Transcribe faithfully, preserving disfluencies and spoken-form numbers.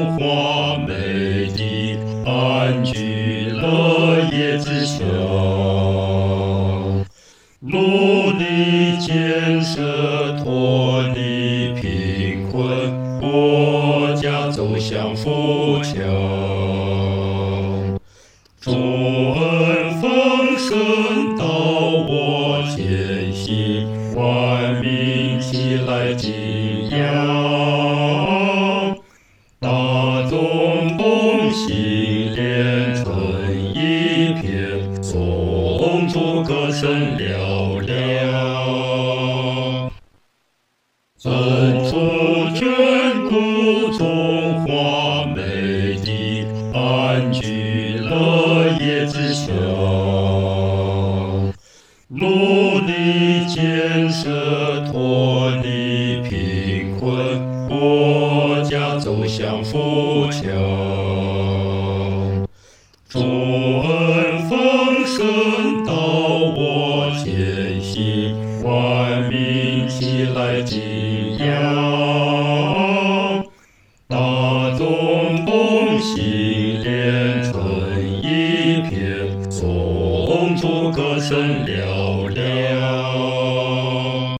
华美地，安居乐业之乡。努力建设，脱离贫困，国家走向富强。主恩丰盛到我前行，万民起来敬仰。大众同心，连成一片，颂主歌声嘹亮。恩主眷顾中华美地，安居乐业之乡。努力建设，脱离贫困，国家走向富强。主恩丰盛到我前行，万民起来敬仰。大众同心，连成一片，颂主歌声嘹亮。